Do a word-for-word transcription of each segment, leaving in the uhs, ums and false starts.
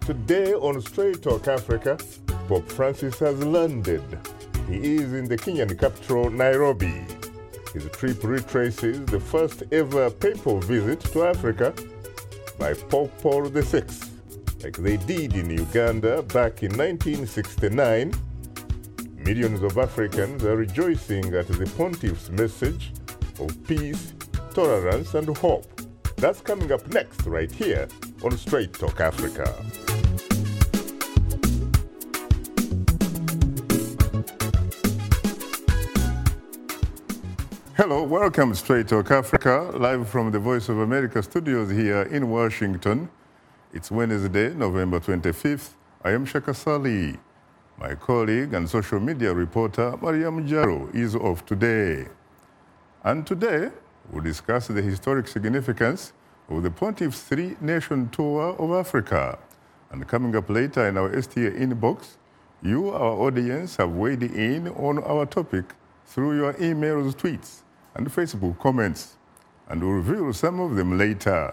Today on Straight Talk Africa, Pope Francis has landed. He is in the Kenyan capital, Nairobi. His trip retraces the first ever papal visit to Africa by Pope Paul the Sixth, like they did in Uganda back in nineteen sixty-nine. Millions of Africans are rejoicing at the pontiff's message of peace, tolerance, and hope. That's coming up next right here on Straight Talk Africa. Hello, welcome to Straight Talk Africa, live from the Voice of America studios here in Washington. It's Wednesday, November twenty-fifth. I am Shaka Sali. My colleague and social media reporter, Mariam Jaro, is off today. And today, we'll discuss the historic significance of the Pontiff's three-nation tour of Africa. And coming up later in our S T A inbox, you, our audience, have weighed in on our topic through your emails, tweets, and Facebook comments. And we'll reveal some of them later.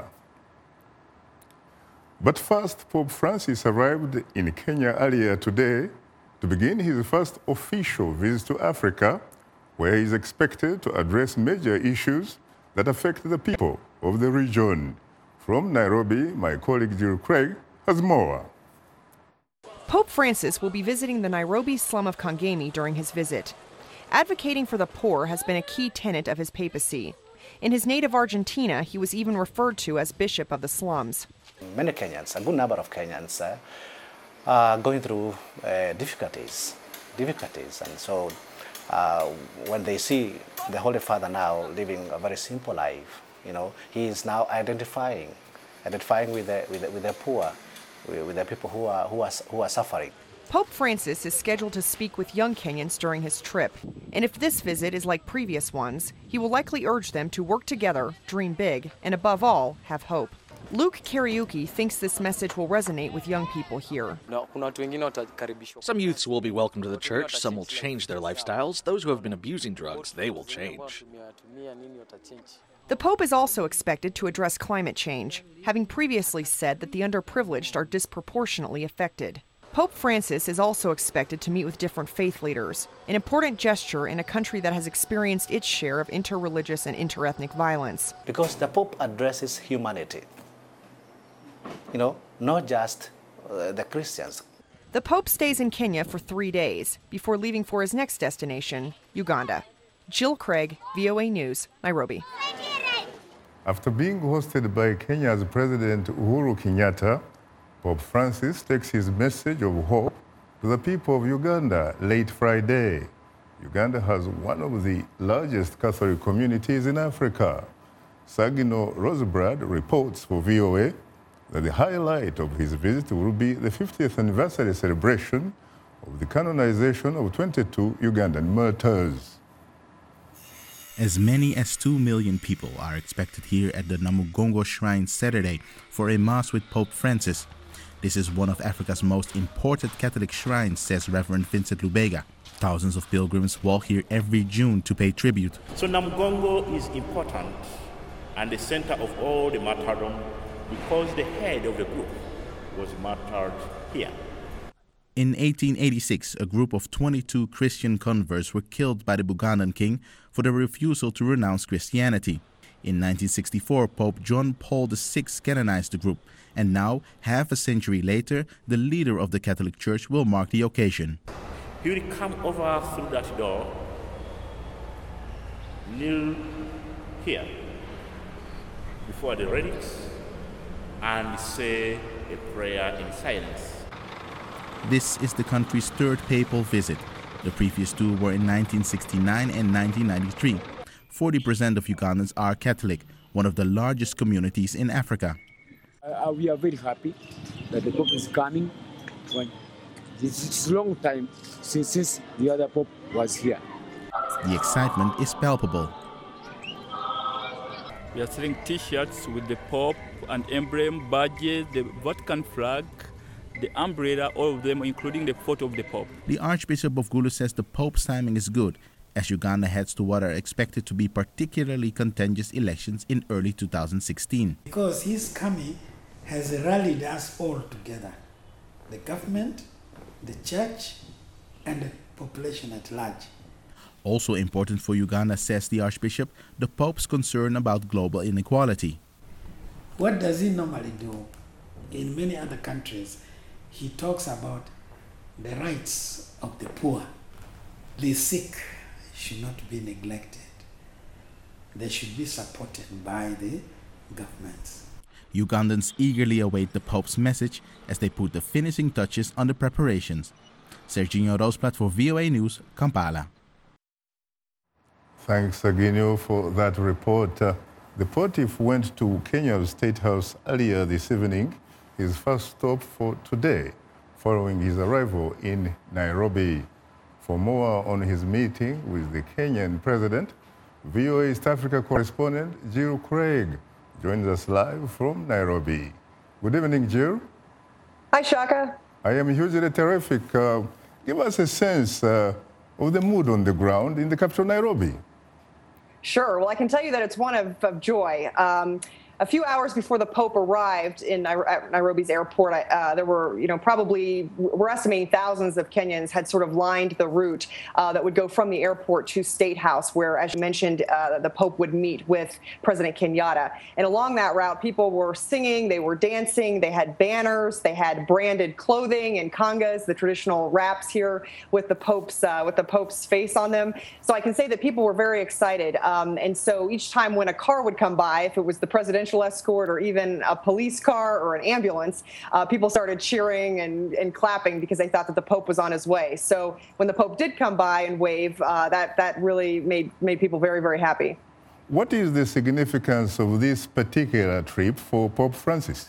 But first, Pope Francis arrived in Kenya earlier today to begin his first official visit to Africa, where he is expected to address major issues that affect the people of the region. From Nairobi, my colleague Jill Craig has more. Pope Francis will be visiting the Nairobi slum of Kangemi during his visit. Advocating for the poor has been a key tenet of his papacy. In his native Argentina, he was even referred to as Bishop of the Slums. Many Kenyans, a good number of Kenyans, uh, are going through uh, difficulties, difficulties, and so uh, when they see the Holy Father now living a very simple life, you know, he is now identifying, identifying with the with the, with the poor, with, with the people who are who are who are suffering. Pope Francis is scheduled to speak with young Kenyans during his trip, and if this visit is like previous ones, he will likely urge them to work together, dream big, and above all, have hope. Luke Kariuki thinks this message will resonate with young people here. Some youths will be welcome to the church, some will change their lifestyles. Those who have been abusing drugs, they will change. The Pope is also expected to address climate change, having previously said that the underprivileged are disproportionately affected. Pope Francis is also expected to meet with different faith leaders, an important gesture in a country that has experienced its share of interreligious and interethnic violence. Because the Pope addresses humanity, you know, not just uh, the Christians. The Pope stays in Kenya for three days before leaving for his next destination, Uganda. Jill Craig, V O A News, Nairobi. After being hosted by Kenya's President Uhuru Kenyatta, Pope Francis takes his message of hope to the people of Uganda late Friday. Uganda has one of the largest Catholic communities in Africa. Sagino Rosebrad reports for V O A that the highlight of his visit will be the fiftieth anniversary celebration of the canonization of twenty-two Ugandan martyrs. As many as two million people are expected here at the Namugongo Shrine Saturday for a Mass with Pope Francis. This is one of Africa's most important Catholic shrines, says Reverend Vincent Lubega. Thousands of pilgrims walk here every June to pay tribute. So Namugongo is important and the center of all the martyrdom because the head of the group was martyred here. In eighteen eighty-six, a group of twenty-two Christian converts were killed by the Bugandan king for their refusal to renounce Christianity. In nineteen sixty-four, Pope John Paul the Sixth canonized the group, and now, half a century later, the leader of the Catholic Church will mark the occasion. He will come over through that door, kneel here before the relics, and say a prayer in silence. This is the country's third papal visit. The previous two were in nineteen sixty-nine and nineteen ninety-three. forty percent of Ugandans are Catholic, one of the largest communities in Africa. Uh, we are very happy that the Pope is coming. It's a long time since, since the other Pope was here. The excitement is palpable. We are selling T-shirts with the Pope and emblem, badges, the Vatican flag, the umbrella, all of them, including the photo of the Pope. The Archbishop of Gulu says the Pope's timing is good, as Uganda heads to what are expected to be particularly contentious elections in early two thousand sixteen. Because his coming has rallied us all together. the government, the church, and the population at large. Also important for Uganda, says the Archbishop, the Pope's concern about global inequality. What does he normally do? In many other countries, he talks about the rights of the poor. The sick should not be neglected. They should be supported by the governments. Ugandans eagerly await the Pope's message as they put the finishing touches on the preparations. Serginho Roosplaat for V O A News, Kampala. Thanks, Serginho, for that report. Uh, the Pontiff went to Kenya's State House earlier this evening, his first stop for today, following his arrival in Nairobi. For more on his meeting with the Kenyan president, V O A East Africa correspondent Jill Craig joins us live from Nairobi. Good evening, Jill. Hi, Shaka. I am hugely terrific. Uh, give us a sense uh, of the mood on the ground in the capital, Nairobi. Sure. Well, I can tell you that it's one of, of joy. Um, A few hours before the Pope arrived in Nairobi's airport, uh, there were, you know, probably, we're estimating thousands of Kenyans had sort of lined the route uh, that would go from the airport to State House, where, as you mentioned, uh, the Pope would meet with President Kenyatta. And along that route, people were singing, they were dancing, they had banners, they had branded clothing and congas, the traditional wraps here with the Pope's uh, with the Pope's face on them. So I can say that people were very excited. Um, and so each time when a car would come by, if it was the presidential escort or even a police car or an ambulance, uh, people started cheering and, and clapping because they thought that the Pope was on his way. So when the Pope did come by and wave, uh, that, that really made, made people very, very happy. What is the significance of this particular trip for Pope Francis?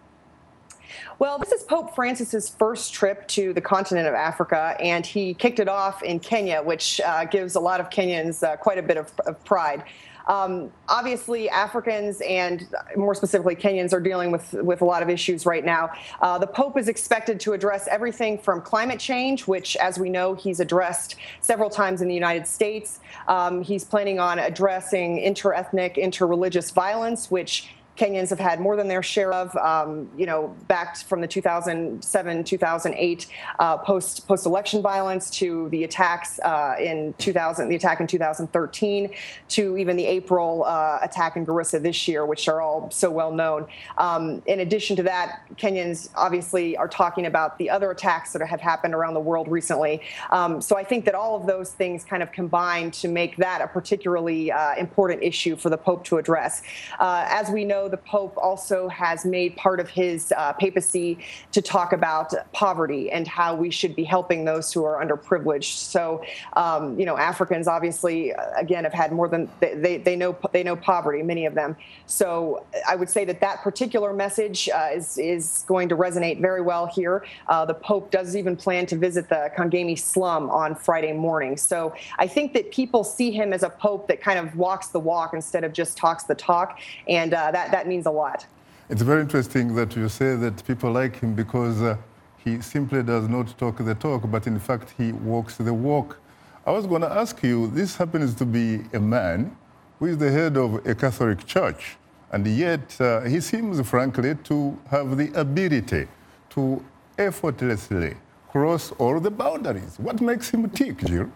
Well, this is Pope Francis's first trip to the continent of Africa, and he kicked it off in Kenya, which uh, gives a lot of Kenyans uh, quite a bit of, of pride. Um, obviously, Africans and more specifically Kenyans are dealing with, with a lot of issues right now. Uh, the Pope is expected to address everything from climate change, which, as we know, he's addressed several times in the United States. Um, he's planning on addressing inter-ethnic, inter-religious violence, which Kenyans have had more than their share of, um, you know, back from the two thousand seven, two thousand eight uh, post post-election violence to the attacks uh, in two thousand, the attack in two thousand thirteen, to even the April uh, attack in Garissa this year, which are all so well known. Um, in addition to that, Kenyans obviously are talking about the other attacks that have happened around the world recently. Um, so I think that all of those things kind of combine to make that a particularly uh, important issue for the Pope to address. Uh, as we know, the Pope also has made part of his uh, papacy to talk about poverty and how we should be helping those who are underprivileged. So, um, you know, Africans obviously, again, have had more than they, they know they know poverty, many of them. So I would say that that particular message uh, is, is going to resonate very well here. Uh, the Pope does even plan to visit the Kangemi slum on Friday morning. So I think that people see him as a Pope that kind of walks the walk instead of just talks the talk. And uh, that, that means a lot. It's very interesting that you say that people like him because uh, he simply does not talk the talk, but in fact he walks the walk. I was going to ask you, this happens to be a man who is the head of a Catholic church, and yet uh, he seems, frankly, to have the ability to effortlessly cross all the boundaries. What makes him tick, Jill?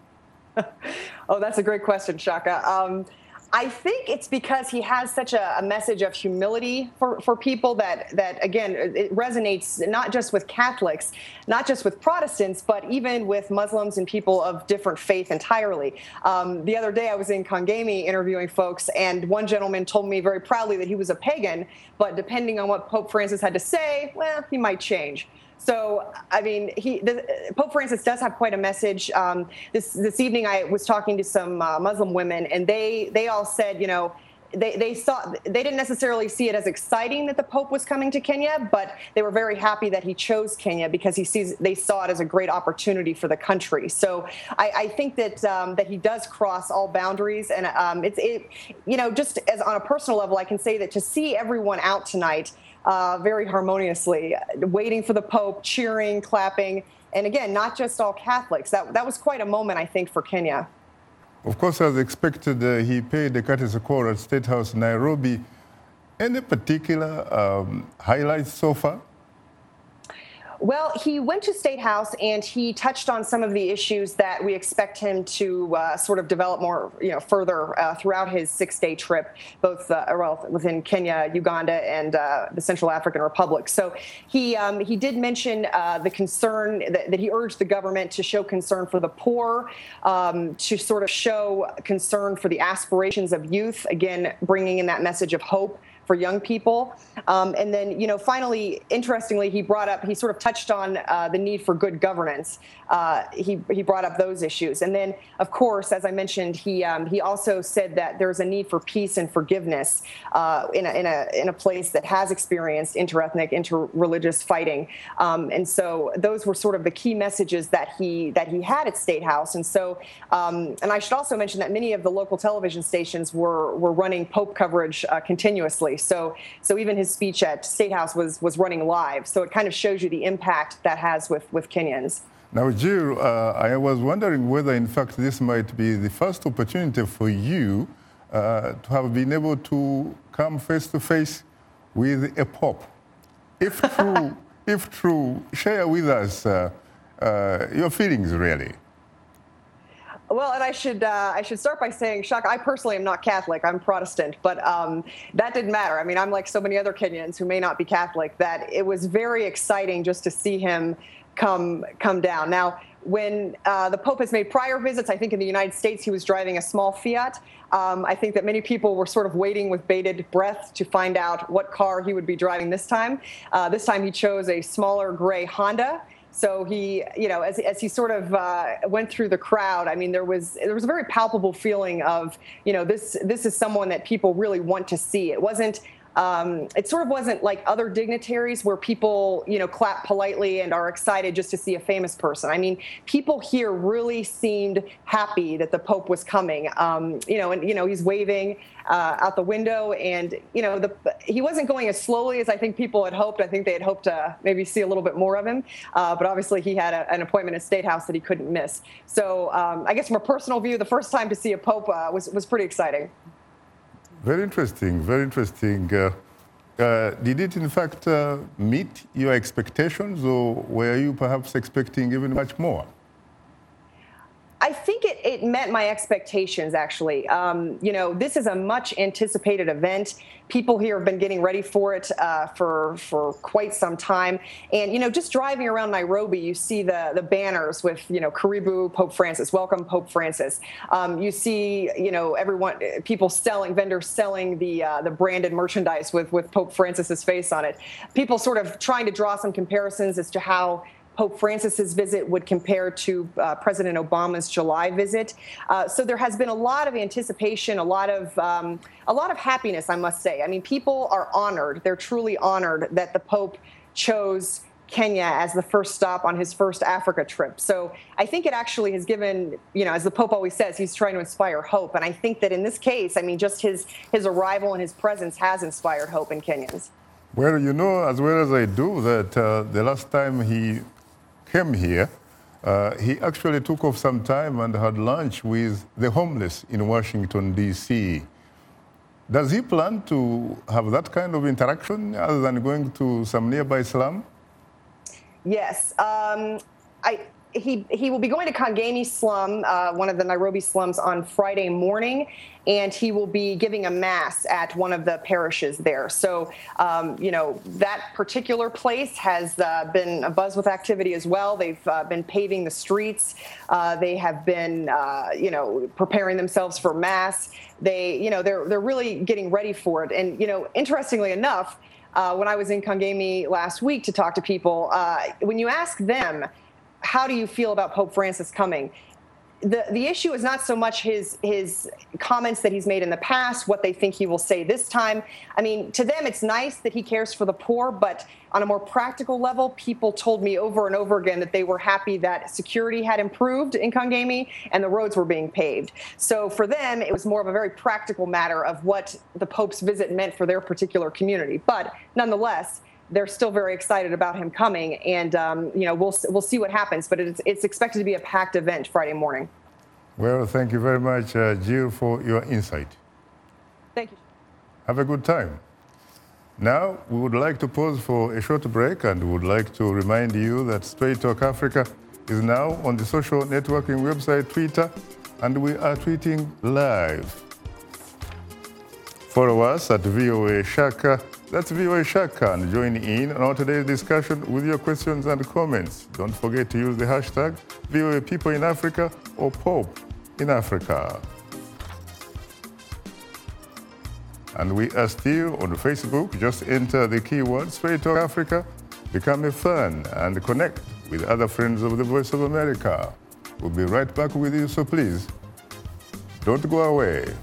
Oh, that's a great question, Shaka. Um, I think it's because he has such a, a message of humility for, for people that, that, again, it resonates not just with Catholics, not just with Protestants, but even with Muslims and people of different faith entirely. Um, the other day I was in Kangemi interviewing folks, and one gentleman told me very proudly that he was a pagan, but depending on what Pope Francis had to say, well, he might change. So, I mean, he, the, Pope Francis does have quite a message. Um, this this evening, I was talking to some uh, Muslim women, and they they all said, you know, they they saw they didn't necessarily see it as exciting that the Pope was coming to Kenya, but they were very happy that he chose Kenya because he sees they saw it as a great opportunity for the country. So, I, I think that um, that he does cross all boundaries, and um, it's it, you know, just as on a personal level, I can say that to see everyone out tonight. Uh, very harmoniously, waiting for the Pope, cheering, clapping, and again, not just all Catholics. That that was quite a moment, I think, for Kenya. Of course, as expected, uh, he paid the courtesy call at State House, Nairobi. Any particular um, highlights so far? Well, he went to State House and he touched on some of the issues that we expect him to uh, sort of develop more, you know, further uh, throughout his six-day trip, both uh, well, within Kenya, Uganda, and uh, the Central African Republic. So he um, he did mention uh, the concern that, that he urged the government to show concern for the poor, um, to sort of show concern for the aspirations of youth, again, bringing in that message of hope for young people. Um, and then, you know, finally, interestingly, he brought up, he sort of touched on uh, the need for good governance. Uh, he, he brought up those issues. And then, of course, as I mentioned, he um, he also said that there's a need for peace and forgiveness uh, in, a, in, a, in a place that has experienced interethnic, interreligious fighting. Um, and so those were sort of the key messages that he that he had at State House. And so, um, and I should also mention that many of the local television stations were, were running Pope coverage uh, continuously. So, so even his speech at State House was was running live. So it kind of shows you the impact that has with, with Kenyans. Now, Jill, uh, I was wondering whether, in fact, this might be the first opportunity for you uh, to have been able to come face to face with a pope. If true, if true, share with us uh, uh, your feelings, really. Well, and I should uh, I should start by saying, Shaka, I personally am not Catholic. I'm Protestant, but um, that didn't matter. I mean, I'm like so many other Kenyans who may not be Catholic, that it was very exciting just to see him come come down. Now, when uh, the Pope has made prior visits, I think in the United States he was driving a small Fiat. Um, I think that many people were sort of waiting with bated breath to find out what car he would be driving this time. Uh, this time he chose a smaller gray Honda. So he, you know, as, as he sort of uh, went through the crowd, I mean, there was there was a very palpable feeling of, you know, this this is someone that people really want to see. It wasn't. Um, it sort of wasn't like other dignitaries where people, you know, clap politely and are excited just to see a famous person. I mean, people here really seemed happy that the Pope was coming. Um, you know, and you know he's waving uh, out the window, and you know the he wasn't going as slowly as I think people had hoped. I think they had hoped to maybe see a little bit more of him, uh, but obviously he had a, an appointment at State House that he couldn't miss. So um, I guess from a personal view, the first time to see a Pope uh, was was pretty exciting. Very interesting, very interesting. Uh, uh, did it, in fact, uh, meet your expectations, or were you perhaps expecting even much more? I think it, it met my expectations, actually. Um, you know, this is a much anticipated event. People here have been getting ready for it uh, for for quite some time. And, you know, just driving around Nairobi, you see the, the banners with, you know, Karibu Pope Francis, welcome Pope Francis. Um, you see, you know, everyone, people selling, vendors selling the uh, the branded merchandise with, with Pope Francis's face on it. People sort of trying to draw some comparisons as to how Pope Francis's visit would compare to uh, President Obama's July visit. Uh, so there has been a lot of anticipation, a lot of um, a lot of happiness, I must say. I mean, people are honored. They're truly honored that the Pope chose Kenya as the first stop on his first Africa trip. So I think it actually has given, you know, as the Pope always says, he's trying to inspire hope. And I think that in this case, I mean, just his his arrival and his presence has inspired hope in Kenyans. Well, you know, as well as I do, that uh, the last time he came here, uh, he actually took off some time and had lunch with the homeless in Washington, D C Does he plan to have that kind of interaction other than going to some nearby slum? Yes. Um, I, he, he will be going to Kangemi slum, uh, one of the Nairobi slums, on Friday morning, and he will be giving a mass at one of the parishes there. So, um, you know, that particular place has uh, been abuzz with activity as well. They've uh, been paving the streets. Uh, they have been, uh, you know, preparing themselves for mass. They, you know, they're they're really getting ready for it. And, you know, interestingly enough, uh, when I was in Kangemi last week to talk to people, uh, when you ask them, how do you feel about Pope Francis coming? The the issue is not so much his his comments that he's made in the past, what they think he will say this time. I mean, to them, it's nice that he cares for the poor, but on a more practical level, people told me over and over again that they were happy that security had improved in Kangemi and the roads were being paved. So for them, it was more of a very practical matter of what the Pope's visit meant for their particular community. But nonetheless, they're still very excited about him coming, and um, you know, we'll we'll see what happens. But it's it's expected to be a packed event Friday morning. Well, thank you very much, uh, Jill, for your insight. Thank you. Have a good time. Now, we would like to pause for a short break and would like to remind you that Straight Talk Africa is now on the social networking website Twitter, and we are tweeting live. Follow us at V O A Shaka, that's V O A Shaka, and join in on today's discussion with your questions and comments. Don't forget to use the hashtag V O A People in Africa or Pope in Africa. And we are still on Facebook. Just enter the keyword Straight Talk Africa, become a fan, and connect with other friends of the Voice of America. We'll be right back with you, so please, don't go away.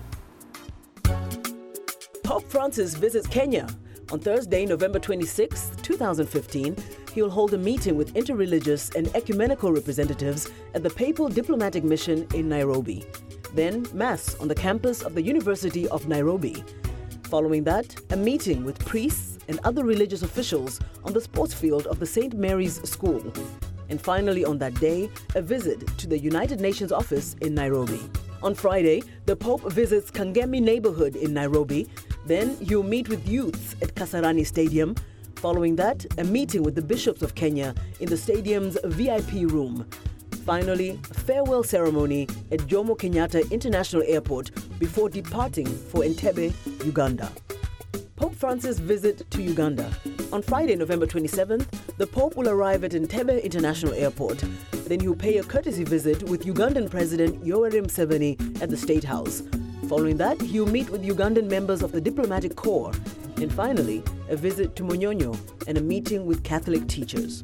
Pope Francis visits Kenya. On Thursday, November twenty-sixth, two thousand fifteen, he will hold a meeting with interreligious and ecumenical representatives at the Papal Diplomatic Mission in Nairobi. Then, Mass on the campus of the University of Nairobi. Following that, a meeting with priests and other religious officials on the sports field of the Saint Mary's School. And finally, on that day, a visit to the United Nations office in Nairobi. On Friday, the Pope visits Kangemi neighborhood in Nairobi. Then he'll meet with youths at Kasarani Stadium. Following that, a meeting with the bishops of Kenya in the stadium's V I P room. Finally, a farewell ceremony at Jomo Kenyatta International Airport before departing for Entebbe, Uganda. Pope Francis' visit to Uganda. On Friday, November twenty-seventh, the Pope will arrive at Entebbe International Airport. Then he'll pay a courtesy visit with Ugandan President Yoweri Museveni at the State House. Following that, he'll meet with Ugandan members of the diplomatic corps. And finally, a visit to Munyonyo and a meeting with Catholic teachers.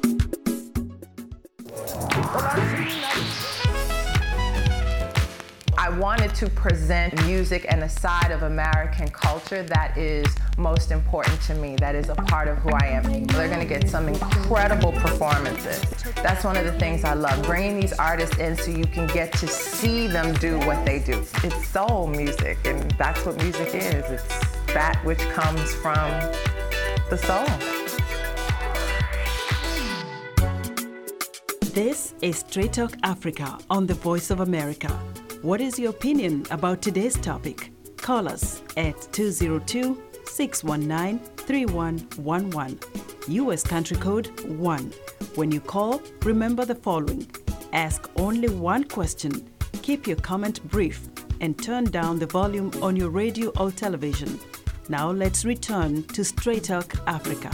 I wanted to present music and a side of American culture that is most important to me, that is a part of who I am. They're going to get some incredible performances. That's one of the things I love, bringing these artists in so you can get to see them do what they do. It's soul music, and that's what music is. It's that which comes from the soul. This is Straight Talk Africa on the Voice of America. What is your opinion about today's topic? Call us at two zero two, six one nine, three one one one. U S country code one. When you call, remember the following. Ask only one question, keep your comment brief, and turn down the volume on your radio or television. Now let's return to Straight Talk Africa.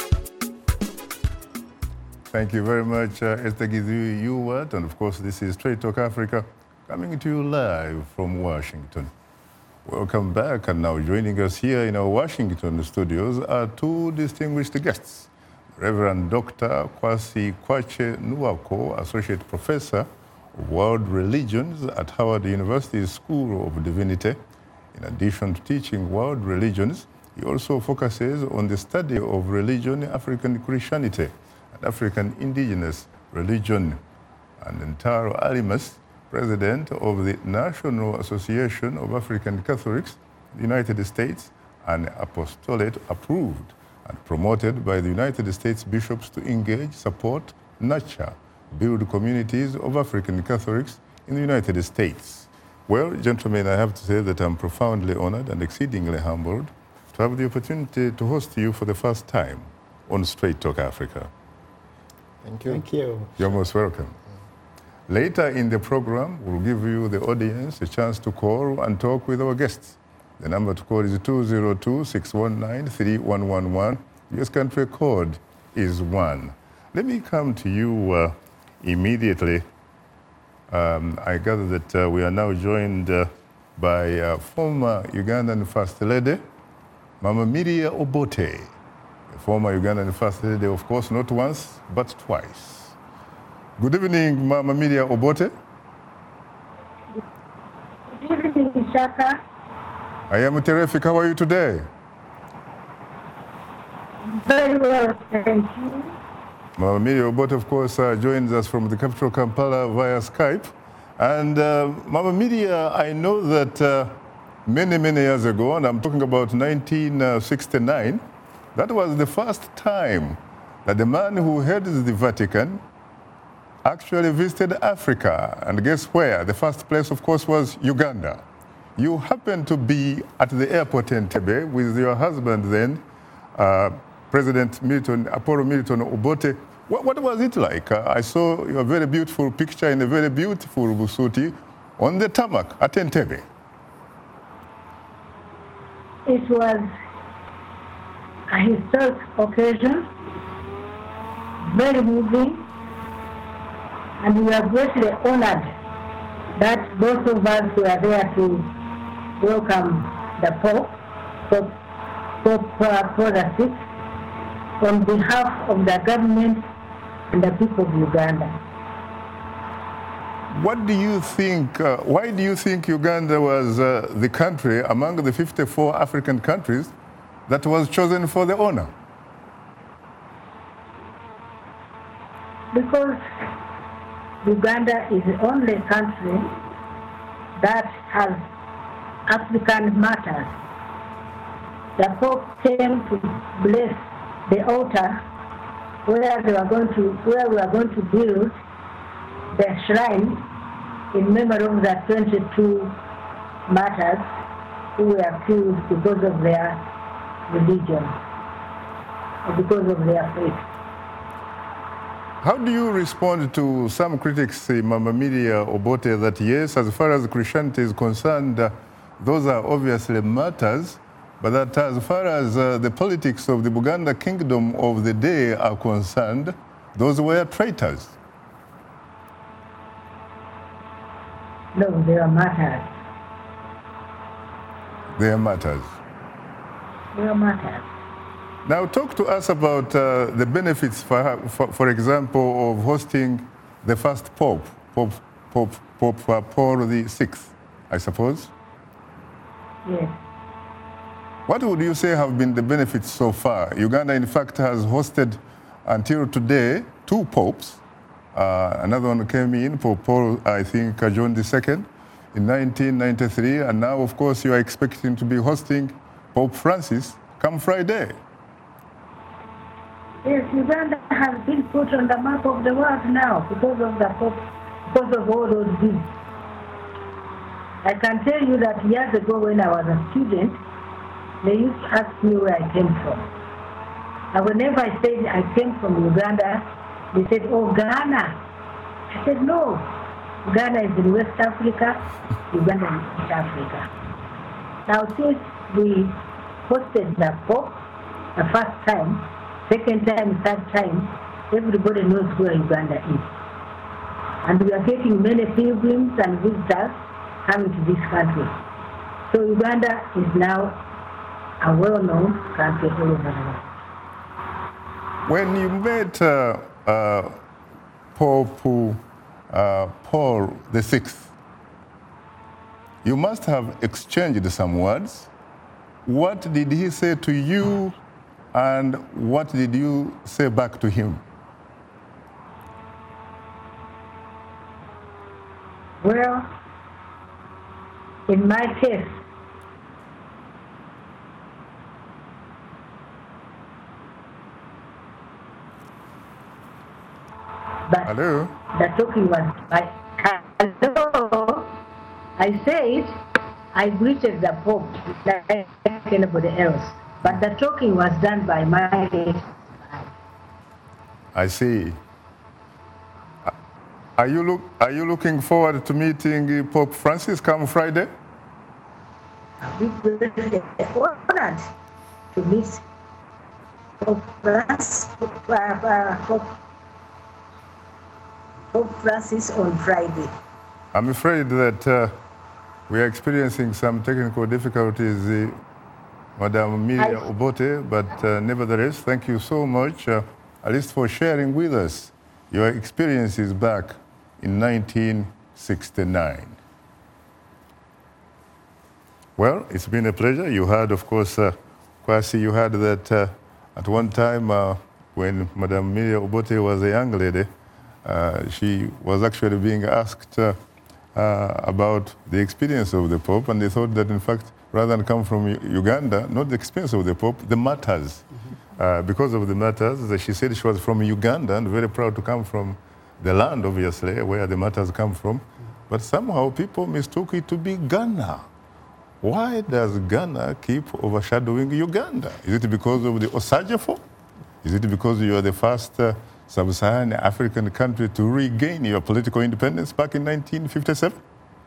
Thank you very much, uh, Esther Gizu-Ewart. And of course, this is Straight Talk Africa, coming to you live from Washington. Welcome back, and now joining us here in our Washington studios are two distinguished guests. Reverend Doctor Kwasi Kwache Nuwako, Associate Professor of World Religions at Howard University School of Divinity. In addition to teaching world religions, he also focuses on the study of religion, African Christianity, and African indigenous religion. And Ntaro Alimas, President of the National Association of African Catholics, United States, and apostolate approved and promoted by the United States bishops to engage, support, nurture, build communities of African Catholics in the United States. Well, gentlemen, I have to say that I'm profoundly honored and exceedingly humbled to have the opportunity to host you for the first time on Straight Talk Africa. Thank you. Thank you. You're most welcome. Later in the program, we'll give you, the audience, a chance to call and talk with our guests. The number to call is two zero two, six one nine, three one one one. U S country code is one. Let me come to you uh, immediately. Um, I gather that uh, we are now joined uh, by uh, former Ugandan First Lady, Mama Miria Obote. The former Ugandan First Lady, of course, not once, but twice. Good evening, Mama Miria Obote. Good evening, Shaka. I am terrific. How are you today? Very well, thank you. Mama Miria Obote, of course, uh, joins us from the capital Kampala via Skype. And uh, Mama Miria, I know that uh, many, many years ago, and I'm talking about nineteen sixty-nine, that was the first time that the man who heads the Vatican actually visited Africa. And guess where? The first place, of course, was Uganda. You happened to be at the airport in Entebbe with your husband then, uh, President Milton, Apollo Milton Obote. What, what was it like? Uh, I saw your very beautiful picture in a very beautiful Busuti on the tarmac at Entebbe. It was a historic occasion, very moving, and we are greatly honored that both of us were there to welcome the Pope, Pope, Pope uh, Paul the sixth, on behalf of the government and the people of Uganda. What do you think, uh, why do you think Uganda was uh, the country among the fifty-four African countries that was chosen for the honor? Because Uganda is the only country that has African matters. The Pope came to bless the altar where they were going to, where we are going to build the shrine in memory of the twenty-two martyrs who were killed because of their religion or because of their faith. How do you respond to some critics, say, Mama Media Obote, that yes, as far as Christianity is concerned, uh, those are obviously martyrs, but that as far as uh, the politics of the Buganda kingdom of the day are concerned, those were traitors? No, they are martyrs. They are martyrs. They are martyrs. Now talk to us about uh, the benefits, for, for, for example, of hosting the first Pope, Pope, Pope, Pope uh, Paul the sixth, I suppose? Yes. What would you say have been the benefits so far? Uganda, in fact, has hosted until today two popes. Uh, another one came in, Pope Paul, I think, uh, John the second, in nineteen ninety-three, and now, of course, you are expecting to be hosting Pope Francis come Friday. Yes, Uganda has been put on the map of the world now because of the Pope, because of all those deeds. I can tell you that years ago when I was a student, they used to ask me where I came from. And whenever I said I came from Uganda, they said, oh, Ghana. I said, no, Ghana is in West Africa, Uganda is in East Africa. Now, since we hosted the Pope the first time, second time, third time, everybody knows where Uganda is. And we are getting many pilgrims and visitors coming to this country. So Uganda is now a well-known country all over the world. When you met uh, uh, Pope uh, Paul the sixth, you must have exchanged some words. What did he say to you, and what did you say back to him? Well, in my case, but hello? The talking was by hello. I said I greeted the Pope like anybody else, but the talking was done by my. I see. Are you look? Are you looking forward to meeting Pope Francis come Friday? We were honored to meet Pope Francis. Uh, uh, Pope Pope Francis on Friday. I'm afraid that uh, we are experiencing some technical difficulties, uh, Madam Amelia Obote, but uh, nevertheless, thank you so much, uh, at least for sharing with us your experiences back in nineteen sixty-nine. Well, it's been a pleasure. You had, of course, uh, Kwasi, you had that uh, at one time uh, when Madam Amelia Obote was a young lady, Uh, she was actually being asked uh, uh, about the experience of the Pope, and they thought that, in fact, rather than come from U Uganda, not the experience of the Pope, the matters. Mm-hmm. uh, because of the matters, she said she was from Uganda and very proud to come from the land, obviously, where the matters come from. Mm-hmm. But somehow people mistook it to be Ghana. Why does Ghana keep overshadowing Uganda? Is it because of the Osagefo? Is it because you are the first uh, sub-Saharan African country to regain your political independence back in nineteen fifty-seven?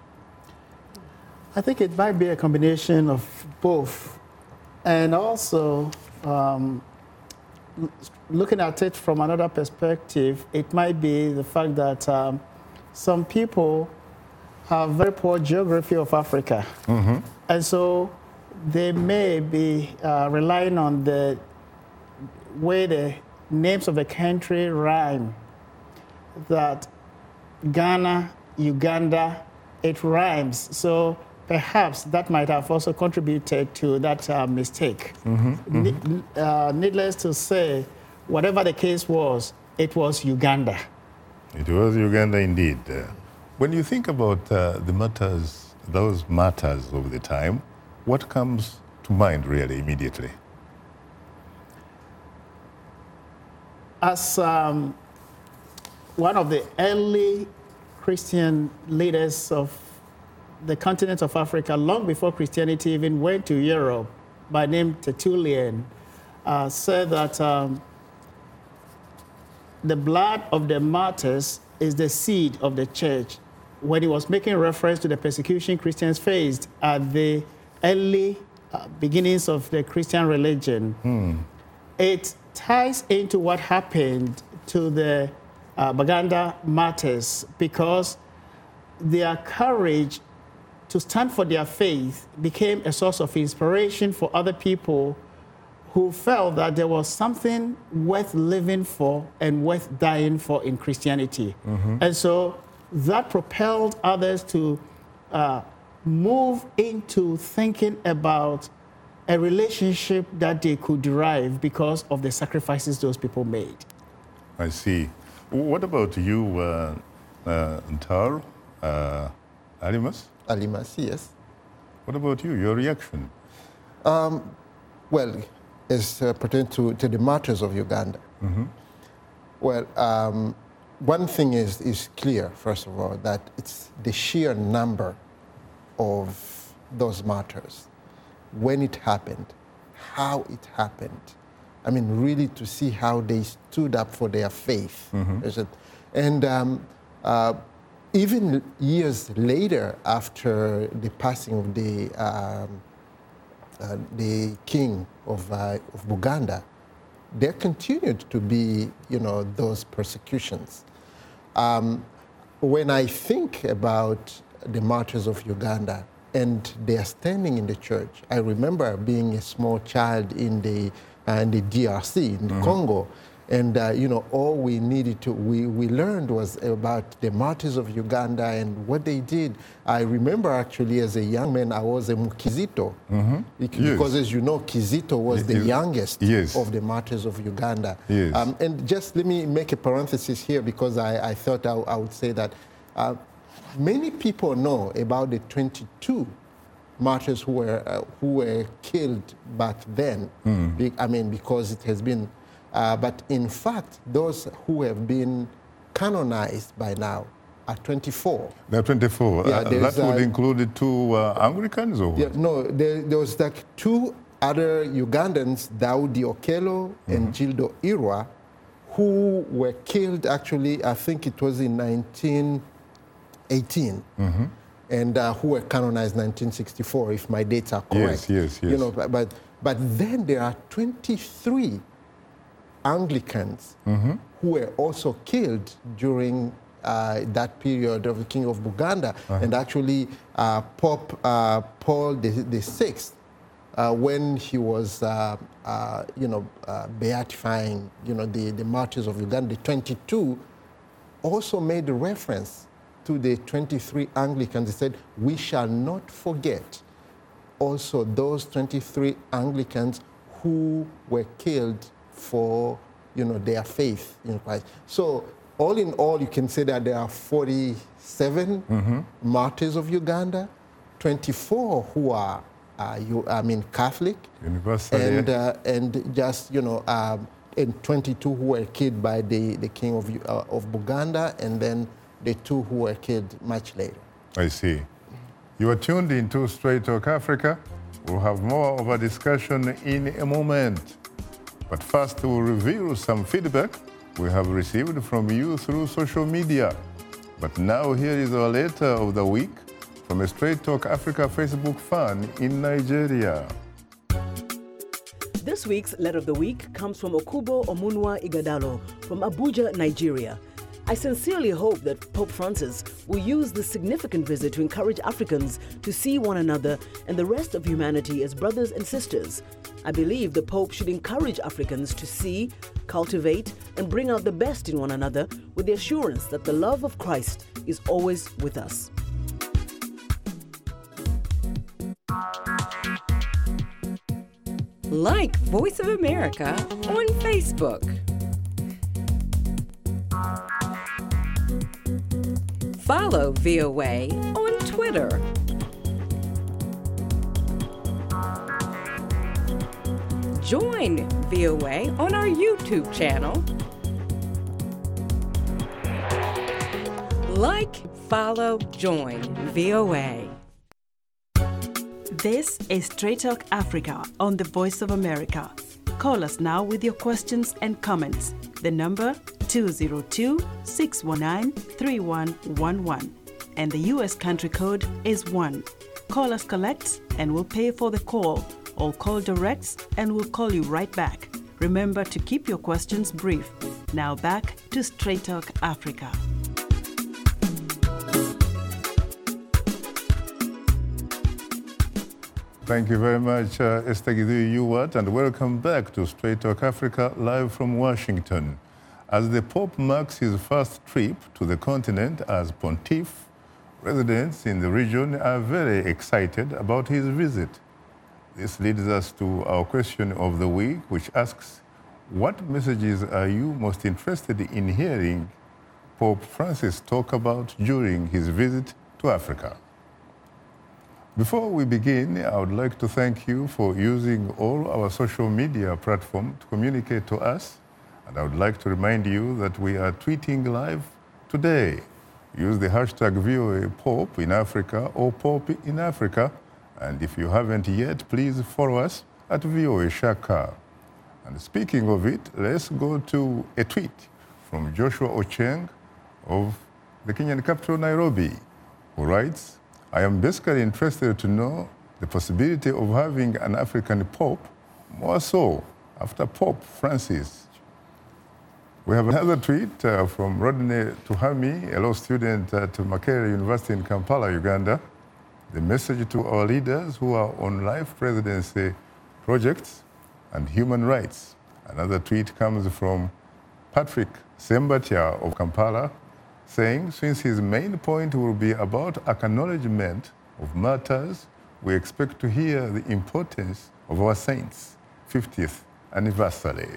I think it might be a combination of both. And also, um, looking at it from another perspective, it might be the fact that um, some people have very poor geography of Africa. Mm-hmm. And so they may be uh, relying on the way the names of the country rhyme, that Ghana, Uganda, it rhymes. So perhaps that might have also contributed to that uh, mistake. Mm-hmm. Mm-hmm. Ne- uh, needless to say, whatever the case was, it was Uganda. It was Uganda indeed. Uh, when you think about uh, the matters, those matters of the time, what comes to mind really immediately? As um, one of the early Christian leaders of the continent of Africa, long before Christianity even went to Europe, by name Tertullian, uh, said that um, the blood of the martyrs is the seed of the church, when he was making reference to the persecution Christians faced at the early uh, beginnings of the Christian religion. Hmm. It ties into what happened to the uh, Baganda martyrs, because their courage to stand for their faith became a source of inspiration for other people who felt that there was something worth living for and worth dying for in Christianity. Mm-hmm. And so that propelled others to uh, move into thinking about a relationship that they could derive because of the sacrifices those people made. I see. What about you, uh, uh, Ntar, uh, Alimas? Alimas, yes. What about you, your reaction? Um, well, as uh, pertains to, to the martyrs of Uganda, mm-hmm. well, um, one thing is, is clear, first of all, that it's the sheer number of those martyrs, when it happened, how it happened. I mean, really to see how they stood up for their faith. Mm-hmm. And um, uh, even years later, after the passing of the, um, uh, the king of, uh, of Buganda, there continued to be, you know, those persecutions. Um, when I think about the martyrs of Uganda and their standing in the church, I remember being a small child in the, uh, in the D R C, in the mm-hmm. Congo, and uh, you know, all we needed to, we, we learned was about the martyrs of Uganda and what they did. I remember actually as a young man, I was a Mukizito, mm-hmm. because yes. as you know, Kizito was the yes. youngest yes. of the martyrs of Uganda. Yes. Um, and just let me make a parenthesis here, because I, I thought I, I would say that uh, many people know about the twenty-two martyrs who were, uh, who were killed back then. Mm. Be, I mean, because it has been, uh, but in fact, those who have been canonized by now are twenty-four. They're twenty-four. Yeah, uh, that would uh, include the two uh, Anglicans? Or yeah, no, there, there was like two other Ugandans, Daudi Okello mm-hmm. and Gildo Irwa, who were killed actually, I think it was in nineteen eighteen. Mm-hmm. And uh, who were canonized nineteen sixty-four, if my dates are correct. Yes, yes, yes. You know, but, but, but then there are twenty-three Anglicans mm-hmm. who were also killed during uh, that period of the King of Buganda. Uh-huh. And actually, uh, Pope uh, Paul the, the Sixth, uh, when he was, uh, uh, you know, uh, beatifying, you know, the, the martyrs of Uganda, the twenty-two, also made a reference to the twenty-three Anglicans. He said, we shall not forget also those twenty-three Anglicans who were killed for, you know, their faith in Christ. So all in all, you can say that there are forty-seven mm-hmm. martyrs of Uganda, twenty-four who are, uh, you, I mean, Catholic, Universal, and, yeah. uh, and just, you know, um, and twenty-two who were killed by the, the king of, uh, of Buganda, and then the two who were killed much later. I see. You are tuned into Straight Talk Africa. We'll have more of a discussion in a moment. But first, we'll reveal some feedback we have received from you through social media. But now here is our letter of the week from a Straight Talk Africa Facebook fan in Nigeria. This week's letter of the week comes from Okubo Omunwa Igadalo from Abuja, Nigeria. I sincerely hope that Pope Francis will use this significant visit to encourage Africans to see one another and the rest of humanity as brothers and sisters. I believe the Pope should encourage Africans to see, cultivate, and bring out the best in one another with the assurance that the love of Christ is always with us. Like Voice of America on Facebook. Follow V O A on Twitter. Join V O A on our YouTube channel. Like, follow, join V O A. This is Straight Talk Africa on the Voice of America. Call us now with your questions and comments. The number two zero two, six one nine, three one one one. And the U S country code is one. Call us collect and we'll pay for the call. Or call directs and we'll call you right back. Remember to keep your questions brief. Now back to Straight Talk Africa. Thank you very much, uh, Esther Githui-Ewart, and welcome back to Straight Talk Africa, live from Washington. As the Pope marks his first trip to the continent as Pontiff, residents in the region are very excited about his visit. This leads us to our question of the week, which asks, what messages are you most interested in hearing Pope Francis talk about during his visit to Africa? Before we begin, I would like to thank you for using all our social media platforms to communicate to us. And I would like to remind you that we are tweeting live today. Use the hashtag V O A Pope in Africa or Pope in Africa. And if you haven't yet, please follow us at V O A Shaka. And speaking of it, let's go to a tweet from Joshua Ocheng of the Kenyan capital, Nairobi, who writes, I am basically interested to know the possibility of having an African Pope, more so after Pope Francis. We have another tweet uh, from Rodney Tuhami, a law student at Makerere University in Kampala, Uganda. The message to our leaders who are on life presidency projects and human rights. Another tweet comes from Patrick Sembatia of Kampala, saying, since his main point will be about acknowledgement of matters, we expect to hear the importance of our saints' fiftieth anniversary.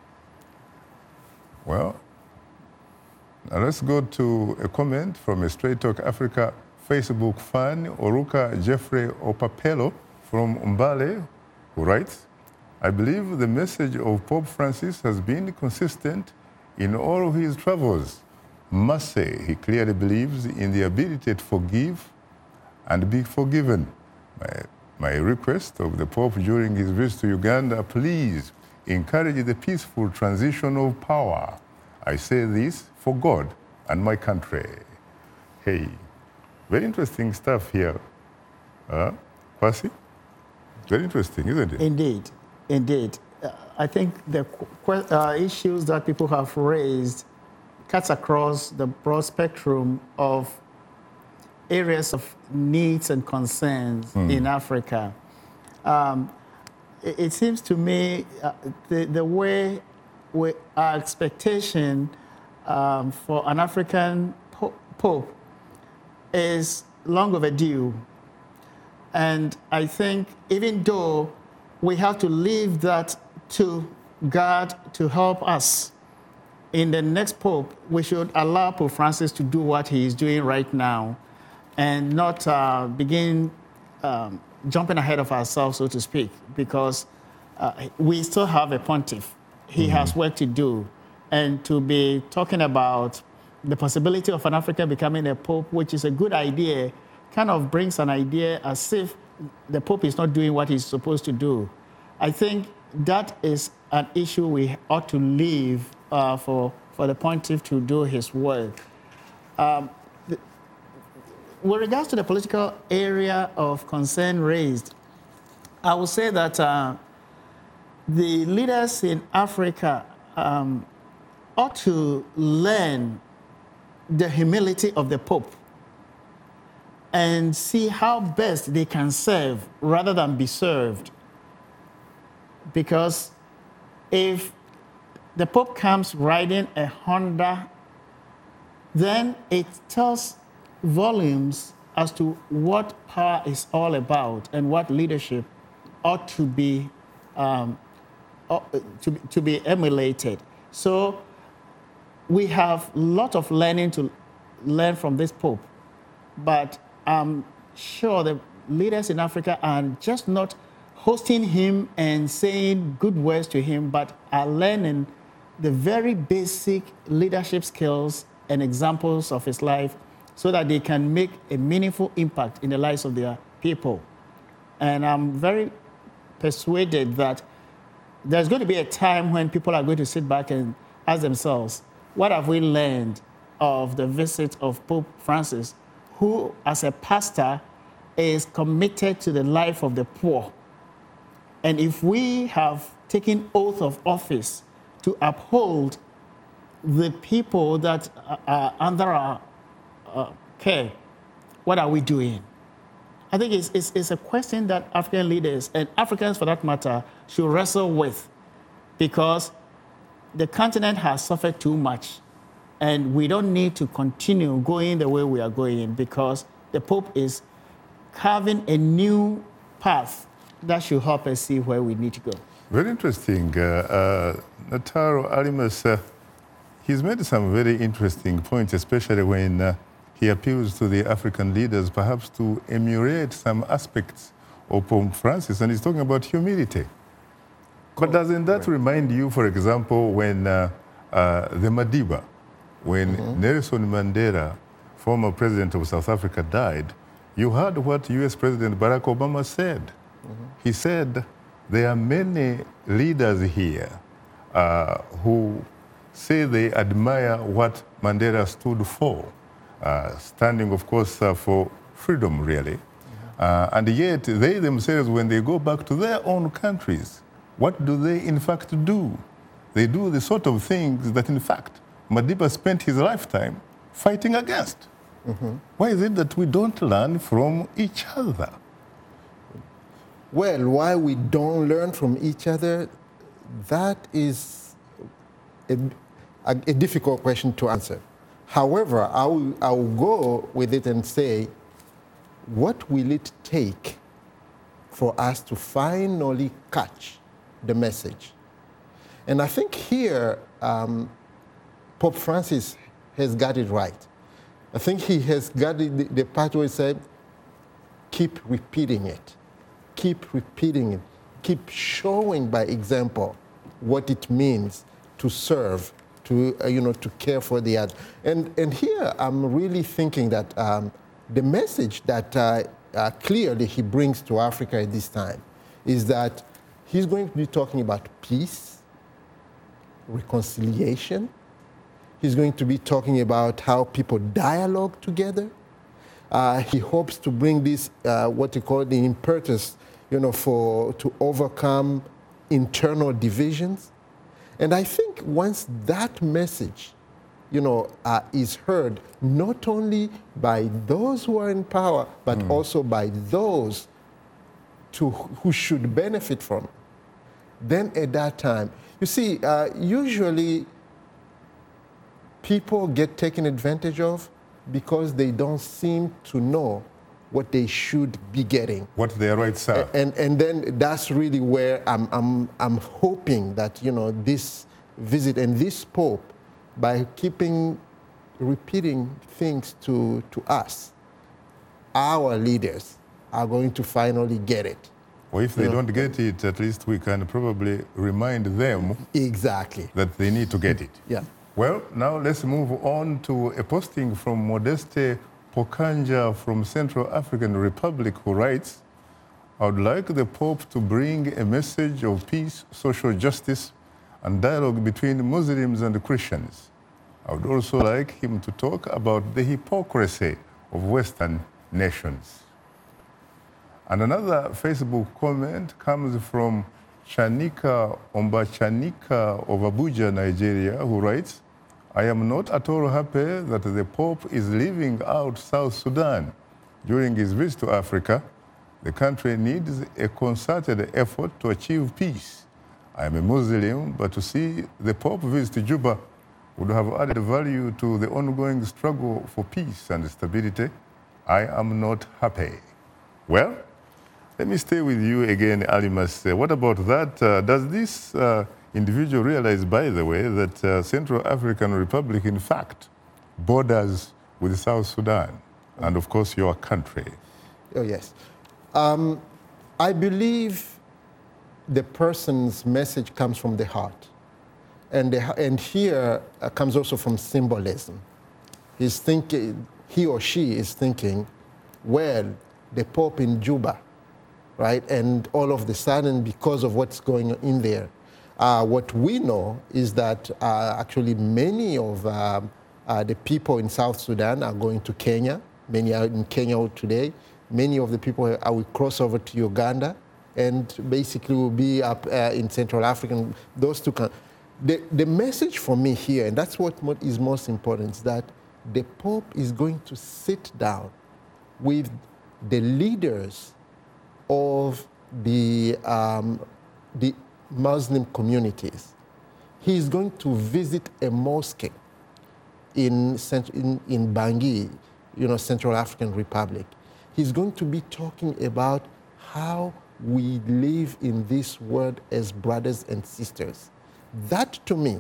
Well, now let's go to a comment from a Straight Talk Africa Facebook fan, Oruka Jeffrey Opapelo from Umbale, who writes, I believe the message of Pope Francis has been consistent in all of his travels. Mercy, he clearly believes in the ability to forgive and be forgiven. My, my request of the Pope during his visit to Uganda, please encourage the peaceful transition of power. I say this for God and my country. Hey, very interesting stuff here. Uh, Kwasi? Very interesting, isn't it? Indeed, indeed. Uh, I think the uh, issues that people have raised cuts across the broad spectrum of areas of needs and concerns mm. in Africa. Um, it, it seems to me uh, the, the way we, our expectation um, for an African po Pope is long overdue. And I think even though we have to leave that to God to help us, in the next Pope, we should allow Pope Francis to do what he is doing right now and not uh, begin um, jumping ahead of ourselves, so to speak, because uh, we still have a pontiff. He mm-hmm. has work to do. And to be talking about the possibility of an African becoming a Pope, which is a good idea, kind of brings an idea as if the Pope is not doing what he's supposed to do. I think that is an issue we ought to leave uh, for, for the pontiff to do his work. Um, the, with regards to the political area of concern raised, I would say that uh, the leaders in Africa um, ought to learn the humility of the Pope and see how best they can serve rather than be served. Because if the Pope comes riding a Honda, then it tells volumes as to what power is all about and what leadership ought to be um, to, to be emulated. So we have a lot of learning to learn from this Pope, but I'm sure the leaders in Africa are just not hosting him and saying good words to him, but are learning the very basic leadership skills and examples of his life so that they can make a meaningful impact in the lives of their people. And I'm very persuaded that there's going to be a time when people are going to sit back and ask themselves, what have we learned of the visit of Pope Francis, who, as a pastor, is committed to the life of the poor? And if we have taken oath of office to uphold the people that are under our uh, care, what are we doing? I think it's, it's, it's a question that African leaders, and Africans for that matter, should wrestle with, because the continent has suffered too much, and we don't need to continue going the way we are going, because the Pope is carving a new path that should help us see where we need to go. Very interesting. Uh, uh, Nataro Alimas, uh, he's made some very interesting points, especially when uh, he appeals to the African leaders perhaps to emulate some aspects of Pope Francis, and he's talking about humility. But doesn't that remind you, for example, when uh, uh, the Madiba, when mm-hmm. Nelson Mandela, former president of South Africa, died, you heard what U S President Barack Obama said. Mm-hmm. He said, there are many leaders here uh, who say they admire what Mandela stood for, uh, standing, of course, uh, for freedom, really. Mm-hmm. uh, and yet, they themselves, when they go back to their own countries, what do they, in fact, do? They do the sort of things that, in fact, Madiba spent his lifetime fighting against. Mm-hmm. Why is it that we don't learn from each other? Well, why we don't learn from each other, that is a, a, a difficult question to answer. However, I will, I will go with it and say, what will it take for us to finally catch the message? And I think here, um, Pope Francis has got it right. I think he has got the, the part where he said, keep repeating it. Keep repeating it. Keep showing by example what it means to serve, to, uh, you know, to care for the other. And, and here I'm really thinking that um, the message that uh, uh, clearly he brings to Africa at this time is that he's going to be talking about peace, reconciliation. He's going to be talking about how people dialogue together. Uh, he hopes to bring this, uh, what he called the impetus, you know, for, to overcome internal divisions. And I think once that message, you know, uh, is heard not only by those who are in power, but mm. also by those to, who should benefit from it, then at that time, you see, uh, usually people get taken advantage of because they don't seem to know what they should be getting. What their rights are. And, and then that's really where I'm, I'm, I'm hoping that, you know, this visit and this Pope, by keeping repeating things to, to us, our leaders are going to finally get it. Or if they you know? don't get it, at least we can probably remind them exactly that they need to get it. Yeah. Well, now let's move on to a posting from Modeste Pokandja from Central African Republic, who writes, I would like the Pope to bring a message of peace, social justice, and dialogue between Muslims and Christians. I would also like him to talk about the hypocrisy of Western nations. And another Facebook comment comes from Chanika Ombachanika of Abuja, Nigeria, who writes, I am not at all happy that the Pope is leaving out South Sudan during his visit to Africa. The country needs a concerted effort to achieve peace. I am a Muslim, but to see the Pope visit Juba would have added value to the ongoing struggle for peace and stability. I am not happy. Well, let me stay with you again, Alimas. Uh, what about that? Uh, does this uh, individual realize, by the way, that uh, Central African Republic, in fact, borders with South Sudan and, of course, your country? Oh, yes. Um, I believe the person's message comes from the heart. And, the, and here uh, comes also from symbolism. He's thinking, he or she is thinking, well, the Pope in Juba, right? And all of the sudden, because of what's going on in there, uh, what we know is that uh, actually many of um, uh, the people in South Sudan are going to Kenya. Many are in Kenya today. Many of the people are, will cross over to Uganda and basically will be up uh, in Central Africa. Those two countries. The, the message for me here, and that's what is most important, is that the Pope is going to sit down with the leaders of the, um, the Muslim communities. He is going to visit a mosque in, in, in Bangui, you know, Central African Republic. He's going to be talking about how we live in this world as brothers and sisters. That, to me,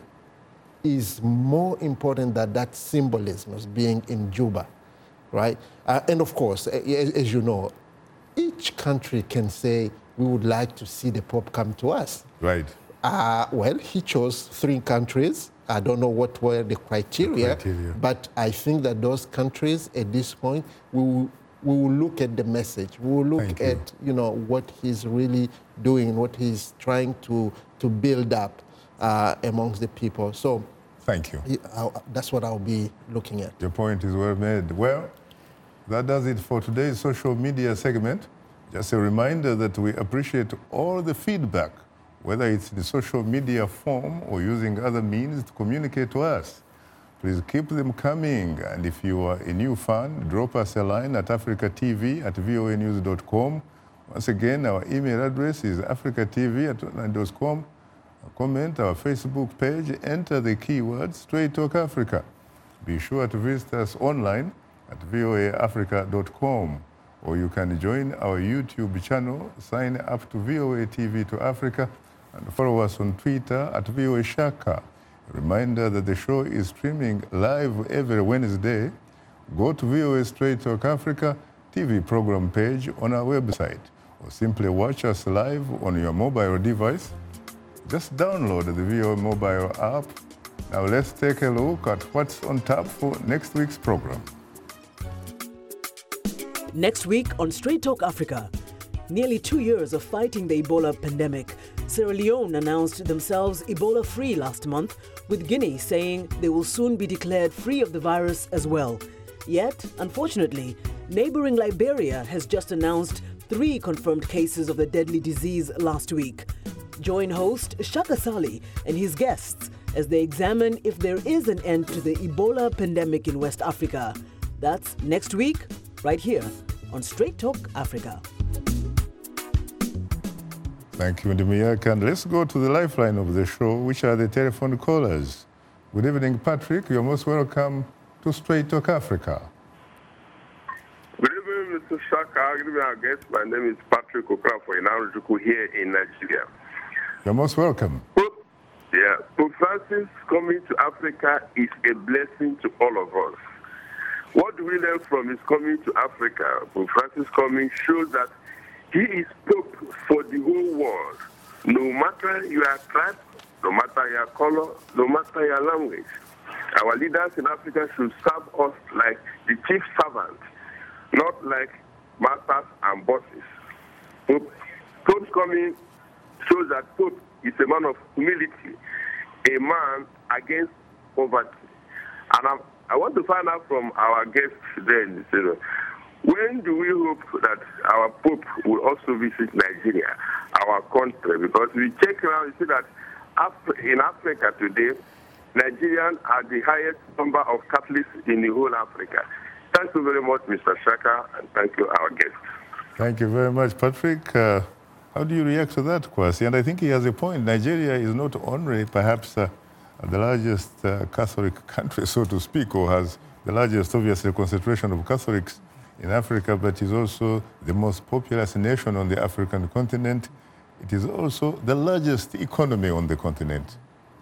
is more important than that symbolism of being in Juba, right? Uh, and of course, as, as you know, each country can say, we would like to see the Pope come to us. Right. Uh, well, he chose three countries. I don't know what were the criteria, the criteria, but I think that those countries, at this point, we will, we will look at the message. We will look Thank at, you. you know, what he's really doing, what he's trying to, to build up uh, amongst the people. So, Thank you. He, I, that's what I'll be looking at. Your point is well made. Well, that does it for today's social media segment. Just a reminder that we appreciate all the feedback, whether it's in the social media form or using other means to communicate to us. Please keep them coming. And if you are a new fan, drop us a line at africa t v at voa news dot com. Once again, our email address is africa t v at online dot com. Comment our Facebook page, enter the keyword Straight Talk Africa. Be sure to visit us online at voa africa dot com, or you can join our YouTube channel, sign up to VOA T V to Africa, and follow us on Twitter at VOA Shaka. A reminder that the show is streaming live every Wednesday. Go to VOA Straight Talk Africa T V program page on our website, or simply watch us live on your mobile device. Just download the V O A mobile app. Now let's take a look at what's on tap for next week's program. Next week on Straight Talk Africa, nearly two years of fighting the Ebola pandemic, Sierra Leone announced themselves Ebola-free last month, with Guinea saying they will soon be declared free of the virus as well. Yet, unfortunately, neighboring Liberia has just announced three confirmed cases of the deadly disease last week. Join host Shaka Sali and his guests as they examine if there is an end to the Ebola pandemic in West Africa. That's next week, right here on Straight Talk Africa. Thank you, Ndimiyak. And let's go to the lifeline of the show, which are the telephone callers. Good evening, Patrick. You're most welcome to Straight Talk Africa. Good evening, Mister Shaka. Good evening, our guest. My name is Patrick Okrafo in Arujuku here in Nigeria. You're most welcome. Pope, yeah, Pope Francis coming to Africa is a blessing to all of us. What do we learn from his coming to Africa? Pope Francis coming shows that he is Pope for the whole world. No matter your tribe, no matter your color, no matter your language. Our leaders in Africa should serve us like the chief servant, not like masters and bosses. Pope, Pope's coming shows that Pope is a man of humility, a man against poverty. And I'm, I want to find out from our guests then, you know, when do we hope that our Pope will also visit Nigeria, our country? Because we check around, we see that in Africa today, Nigerians are the highest number of Catholics in the whole Africa. Thank you very much, Mister Shaka, and thank you, our guests. Thank you very much, Patrick. Uh, how do you react to that, Kwasi? And I think he has a point. Nigeria is not only perhaps uh, the largest uh, Catholic country, so to speak, or has the largest, obviously, concentration of Catholics in Africa, but is also the most populous nation on the African continent. It is also the largest economy on the continent.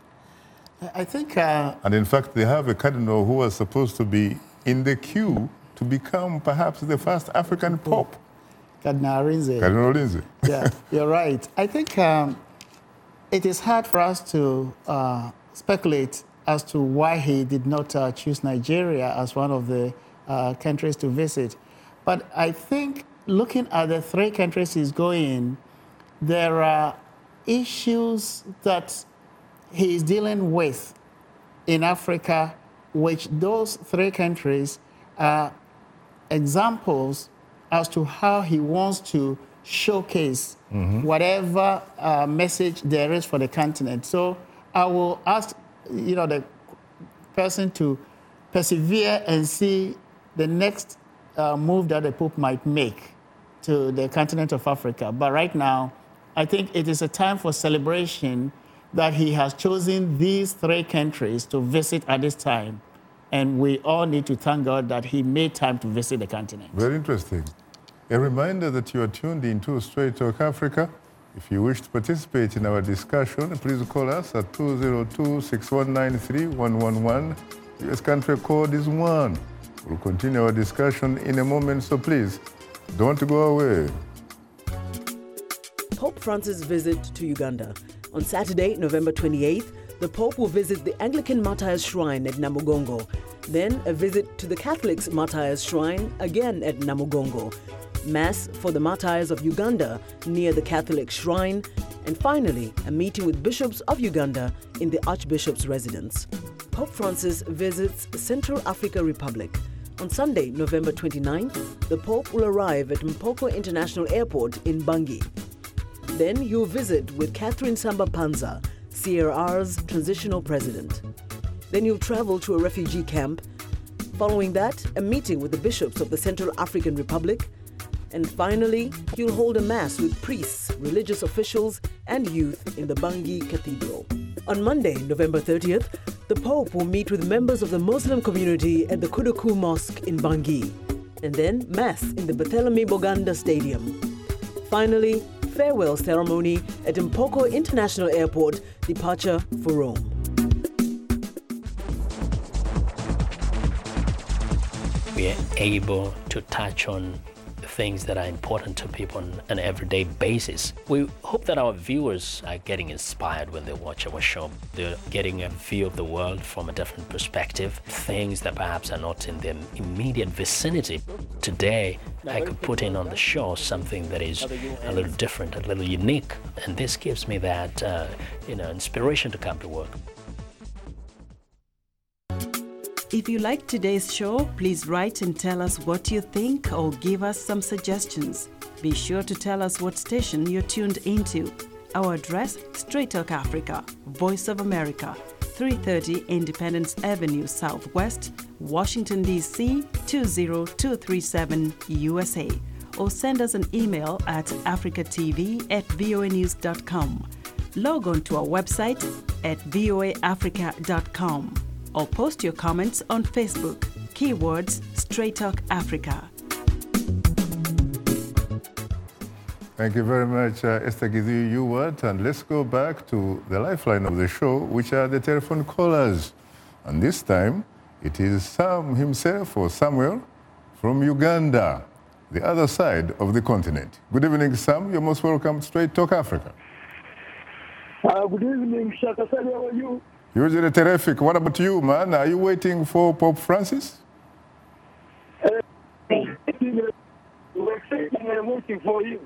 I think... Uh, and in fact, they have a cardinal who was supposed to be in the queue to become perhaps the first African Pope. Cardinal Lindsay. Cardinal Lindsay. Yeah, you're right. I think um, it is hard for us to uh, speculate as to why he did not uh, choose Nigeria as one of the uh, countries to visit. But I think looking at the three countries he's going, there are issues that he is dealing with in Africa, which those three countries are examples as to how he wants to showcase mm-hmm. whatever uh, message there is for the continent. So I will ask, you know, the person to persevere and see the next uh, move that the Pope might make to the continent of Africa. But right now, I think it is a time for celebration that he has chosen these three countries to visit at this time. And we all need to thank God that he made time to visit the continent. Very interesting. A reminder that you are tuned into Straight Talk Africa. If you wish to participate in our discussion, please call us at two zero two, six one nine three, one one one. U S country code is one. We'll continue our discussion in a moment, so please don't go away. Pope Francis' visit to Uganda. On Saturday, November twenty-eighth, the Pope will visit the Anglican Martyrs Shrine at Namugongo. Then a visit to the Catholics' Martyrs Shrine, again at Namugongo. Mass for the Martyrs of Uganda near the Catholic Shrine. And finally, a meeting with bishops of Uganda in the Archbishop's residence. Pope Francis visits Central Africa Republic. On Sunday, November twenty-ninth, the Pope will arrive at Mpoko International Airport in Bangui. Then he'll visit with Catherine Samba Panza, C R R's transitional president. Then he'll travel to a refugee camp. Following that, a meeting with the bishops of the Central African Republic. And finally, he'll hold a mass with priests, religious officials, and youth in the Bangui Cathedral. On Monday, November thirtieth, the Pope will meet with members of the Muslim community at the Kuduku Mosque in Bangui. And then mass in the Barthélemy Boganda Stadium. Finally, farewell ceremony at Mpoko International Airport, departure for Rome. We are able to touch on things that are important to people on an everyday basis. We hope that our viewers are getting inspired when they watch our show. They're getting a view of the world from a different perspective, things that perhaps are not in their immediate vicinity. Today, I could put in on the show something that is a little different, a little unique, and this gives me that uh, you know, inspiration to come to work. If you liked today's show, please write and tell us what you think or give us some suggestions. Be sure to tell us what station you're tuned into. Our address, Straight Talk Africa, Voice of America, three thirty Independence Avenue Southwest, Washington, D C two zero two three seven, U S A. Or send us an email at africatv at voa news dot com. Log on to our website at voa africa dot com. Or post your comments on Facebook. Keywords Straight Talk Africa. Thank you very much, uh, Esther Gizi-Ewart. And let's go back to the lifeline of the show, which are the telephone callers. And this time, it is Sam himself, or Samuel, from Uganda, the other side of the continent. Good evening, Sam. You're most welcome to Straight Talk Africa. Uh, good evening, Shaka Sali. How are you? Usually terrific. What about you, man? Are you waiting for Pope Francis? Uh, we're sitting and waiting for you.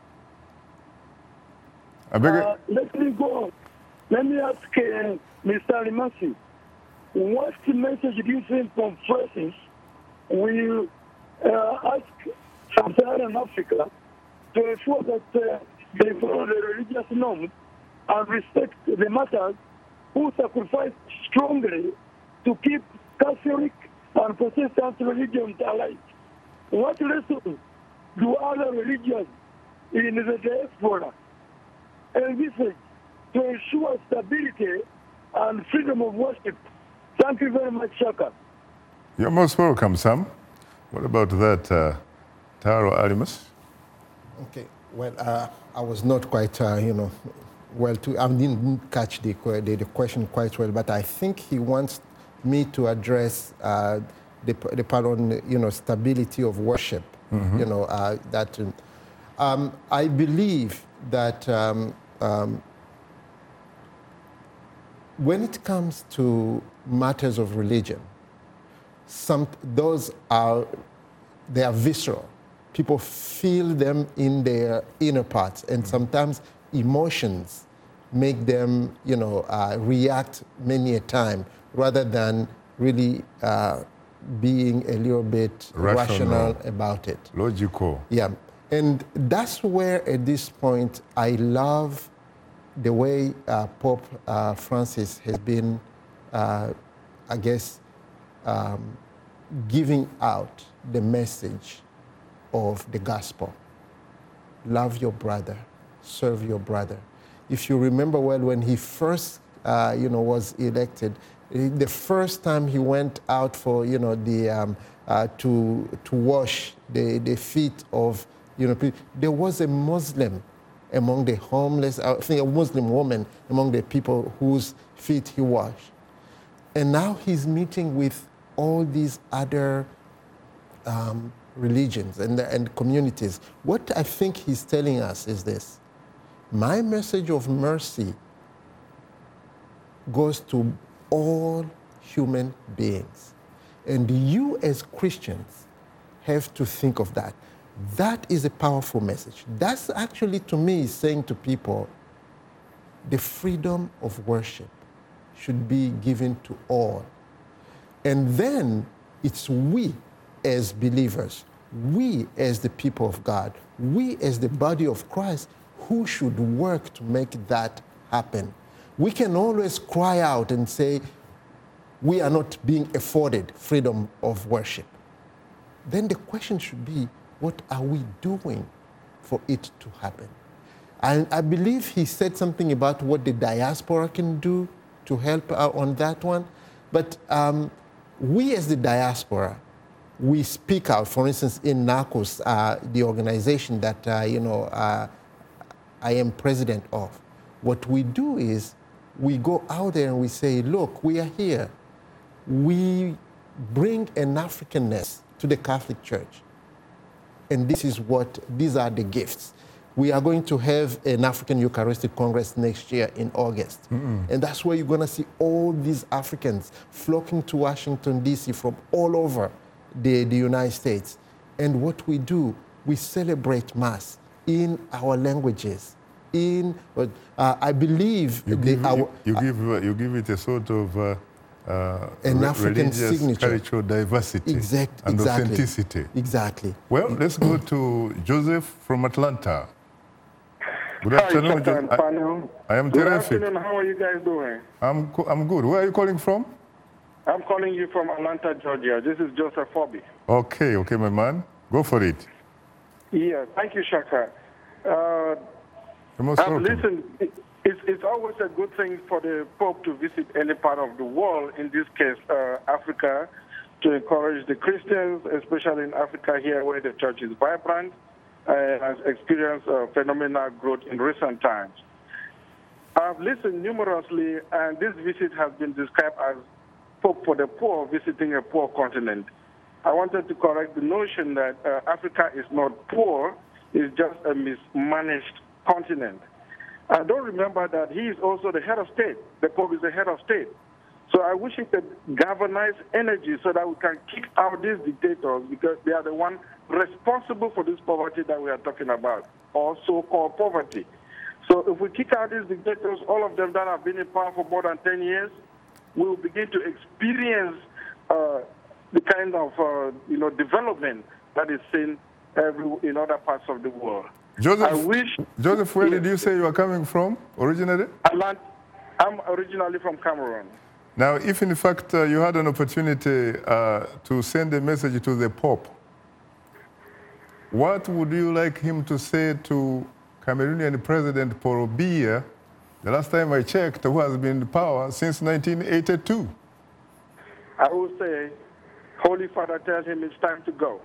I beg uh, let me go. Let me ask uh, Mister Alimasi, what message do you think Pope Francis will uh, ask Sub-Saharan Africa to ensure that uh, they follow the religious norms and respect the matters who sacrifice strongly to keep Catholic and Protestant religions alive? What lessons do other religions in the diaspora envisage to ensure stability and freedom of worship? Thank you very much, Shaka. You're most welcome, Sam. What about that, uh, Taro Alimus? Okay, well, uh, I was not quite, uh, you know, well, to, I didn't catch the, the, the question quite well, but I think he wants me to address uh, the, the part on, you know, stability of worship, mm-hmm. you know, uh, that, um, I believe that um, um, when it comes to matters of religion, some, those are, they are visceral. People feel them in their inner parts, and sometimes emotions make them, you know, uh, react many a time rather than really uh, being a little bit rational. rational about it. Logical. Yeah, and that's where at this point I love the way uh, Pope uh, Francis has been, uh, I guess, um, giving out the message of the gospel. Love your brother, serve your brother. If you remember well, when he first, uh, you know, was elected, the first time he went out for, you know, the um, uh, to to wash the, the feet of, you know, people, there was a Muslim among the homeless, I think a Muslim woman among the people whose feet he washed. And now he's meeting with all these other um, religions and, and communities. What I think he's telling us is this: my message of mercy goes to all human beings. And you as Christians have to think of that. That is a powerful message. That's actually, to me, saying to people, the freedom of worship should be given to all. And then it's we as believers, we as the people of God, we as the body of Christ, who should work to make that happen. We can always cry out and say, we are not being afforded freedom of worship. Then the question should be, what are we doing for it to happen? And I believe he said something about what the diaspora can do to help out on that one. But um, we as the diaspora, we speak out. For instance, in NACOS, uh, the organization that uh, you know uh, I am president of, what we do is we go out there and we say, look, we are here. We bring an Africanness to the Catholic Church. And this is what, these are the gifts. We are going to have an African Eucharistic Congress next year in August. Mm-mm. And that's where you're going to see all these Africans flocking to Washington, D C from all over the, the United States. And what we do, we celebrate Mass in our languages. In, uh, I believe... You, the, give, our, you, you, give, uh, you give it a sort of uh, uh, an re- African religious, signature. cultural diversity exact, and exactly. authenticity. Exactly. Well, let's go to Joseph from Atlanta. Good Hi, afternoon. Captain I, Panel. I am Good terrific. afternoon. How are you guys doing? I'm, co- I'm good. Where are you calling from? I'm calling you from Atlanta, Georgia. This is Joseph Fobi. Okay, okay, my man. Go for it. Yeah, thank you, Shaka. Uh, You're most I've welcome. listened. It's, it's always a good thing for the Pope to visit any part of the world, in this case, uh, Africa, to encourage the Christians, especially in Africa here where the church is vibrant and has experienced uh, phenomenal growth in recent times. I've listened numerously, and this visit has been described as Pope for the poor visiting a poor continent. I wanted to correct the notion that uh, Africa is not poor, it's just a mismanaged continent. I don't remember that he is also the head of state. The Pope is the head of state. So I wish he could galvanize energy so that we can kick out these dictators, because they are the ones responsible for this poverty that we are talking about, or so-called poverty. So if we kick out these dictators, all of them that have been in power for more than ten years, we will begin to experience uh, the kind of uh, you know, development that is seen every, in other parts of the world. Joseph, I wish, Joseph, where yes, did you say you are coming from originally? I'm originally from Cameroon. Now, if in fact uh, you had an opportunity uh, to send a message to the Pope, what would you like him to say to Cameroonian President Paul Biya, the last time I checked, who has been in power since nineteen eighty-two? I would say, Holy Father, tell him it's time to go.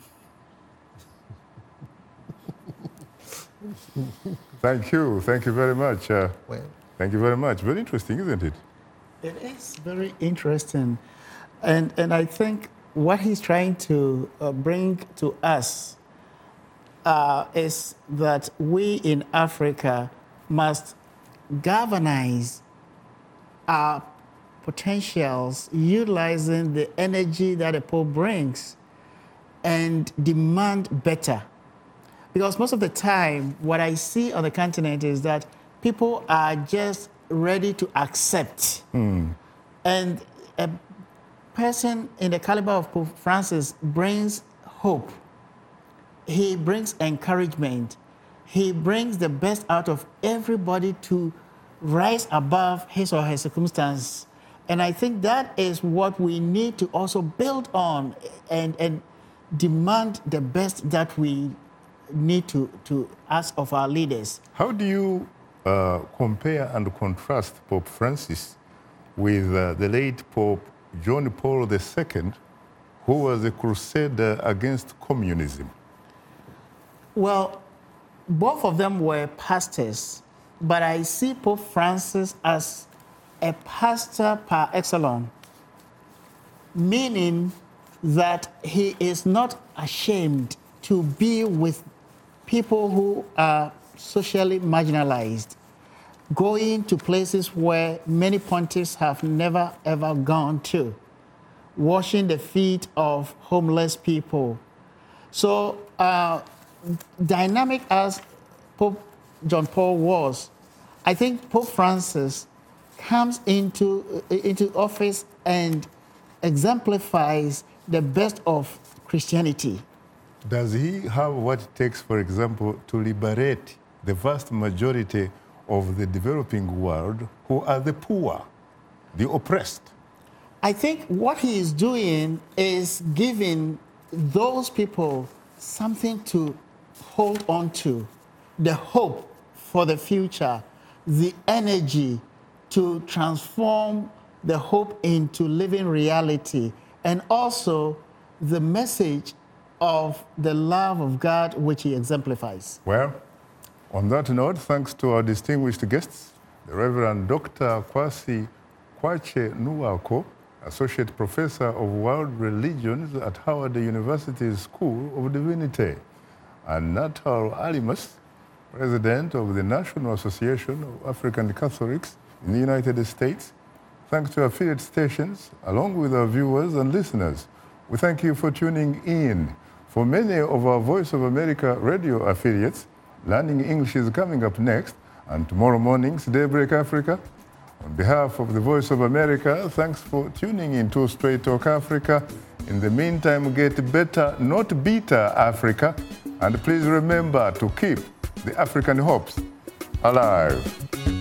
Thank you. Thank you very much. Uh, well, thank you very much. Very interesting, isn't it? It is very interesting. And, and I think what he's trying to uh, bring to us uh, is that we in Africa must galvanize our potentials, utilizing the energy that the Pope brings, and demand better. Because most of the time, what I see on the continent is that people are just ready to accept. Mm. And a person in the caliber of Pope Francis brings hope. He brings encouragement. He brings the best out of everybody to rise above his or her circumstance. And I think that is what we need to also build on and, and demand the best that we need to, to ask of our leaders. How do you uh, compare and contrast Pope Francis with uh, the late Pope John Paul the Second, who was a crusader against communism? Well, both of them were pastors, but I see Pope Francis as a pastor par excellence, meaning that he is not ashamed to be with people who are socially marginalized, going to places where many pontiffs have never ever gone to, washing the feet of homeless people. So uh, dynamic as Pope John Paul was, I think Pope Francis comes into, into office and exemplifies the best of Christianity. Does he have what it takes, for example, to liberate the vast majority of the developing world who are the poor, the oppressed? I think what he is doing is giving those people something to hold on to, the hope for the future, the energy to transform the hope into living reality, and also the message of the love of God which he exemplifies. Well, on that note, thanks to our distinguished guests, the Reverend Doctor Kwasi Kwache Nuwako, Associate Professor of World Religions at Howard University's School of Divinity, and Natal Alimas, President of the National Association of African Catholics in the United States. Thanks to affiliate stations, along with our viewers and listeners. We thank you for tuning in. For many of our Voice of America radio affiliates, Learning English is coming up next, and tomorrow morning's Daybreak Africa. On behalf of the Voice of America, thanks for tuning in to Straight Talk Africa. In the meantime, get better, not bitter Africa. And please remember to keep the African hopes alive.